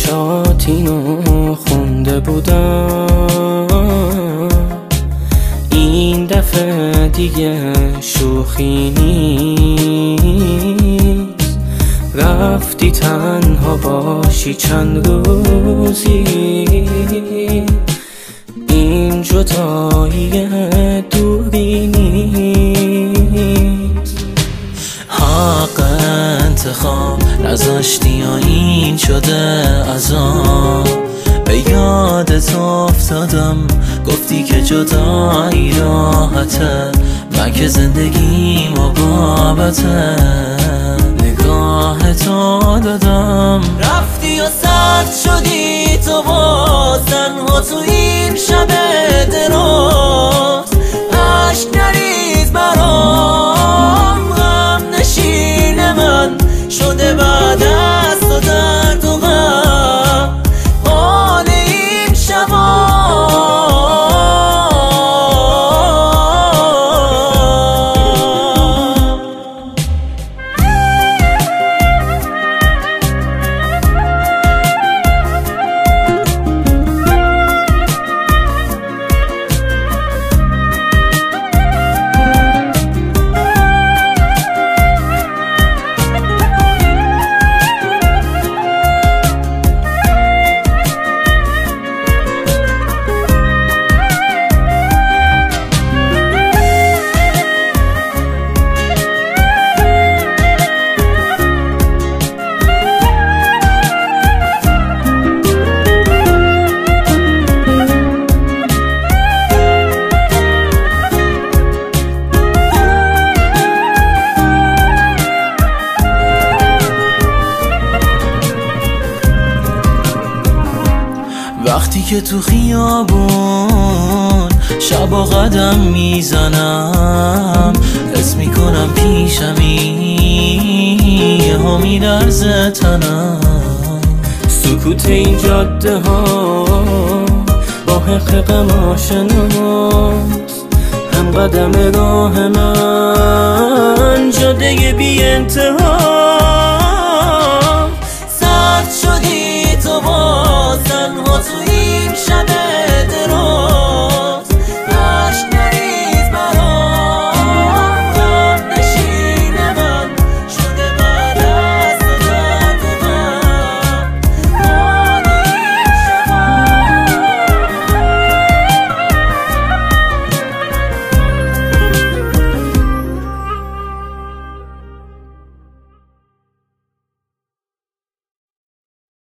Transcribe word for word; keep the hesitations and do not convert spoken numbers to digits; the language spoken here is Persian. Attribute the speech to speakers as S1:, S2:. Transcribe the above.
S1: نوشاتینو خونده بودم، این دفعه دیگه شوخی نیست. رفتی تنها باشی چند روزی، این جدایی دوری نیست.
S2: حق انتخاب نذاشتی یا این شده عذاب؟ به یادت افتادم گفتی که جدایی راحته، من که زندگیم و بابته نگاه تو دادم. رفتی و سرد شدی تو باز تنها تو این شب دراز، عشق نریز برام غم نشین من شده بعد از تو درد و غم حال این شبا. وقتی که تو خیابون شبا قدم میزنم، حس میکنم پیشمی یه ها میلرزه تنم.
S1: سکوت این جاده ها با حق غم آشناست، هم قدم راه من جاده بی انتها.
S2: سرد شدی تو باز تنها تو این شب